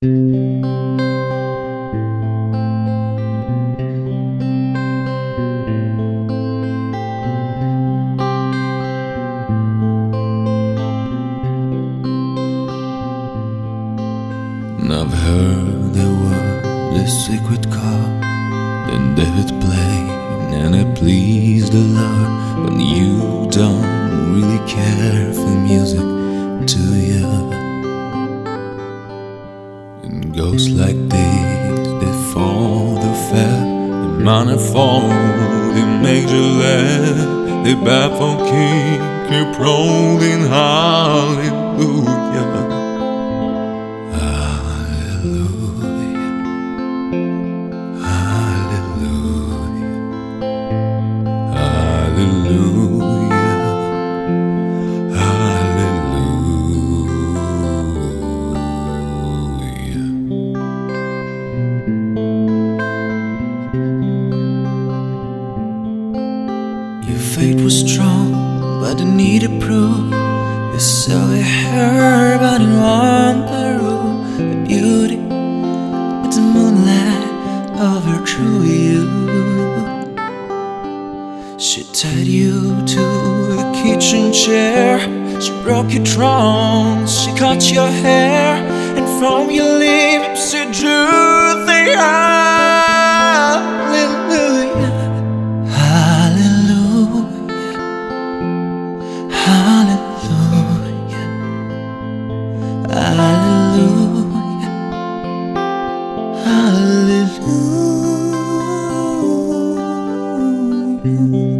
And I've heard there was a secret chord that David played, and it pleased the Lord. But you don't really care for music, do you? It goes like this: the fall, the fell, the manifold, the major left, the baffled king keep rolling. Hallelujah. Your faith was strong, but it needed proof. You saw it her, but it wasn't the rule. The beauty, it's a moonlight over through you. She tied you to a kitchen chair. She broke your throne, she cut your hair, and from your lips she drew the hallelujah. Hallelujah, hallelujah, hallelujah.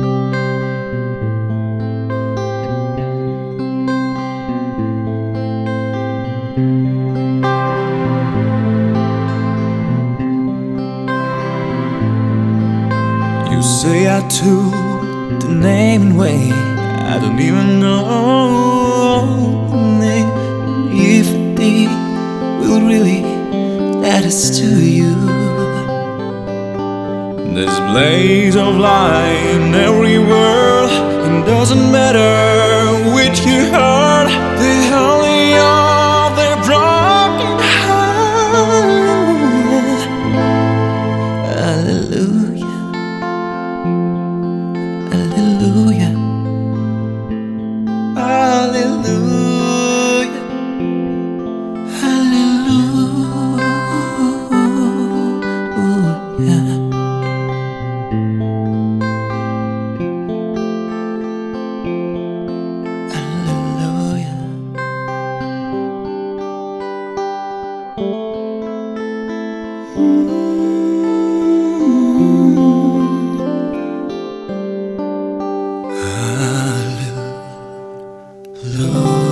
You say I took the name and way, I don't even know the name. If it did, will really that is to you. There's a blaze of light in every world, and doesn't matter which you heard. The holy of their broken heart. Hallelujah, hallelujah. Hallelujah, hallelujah. Hallelujah.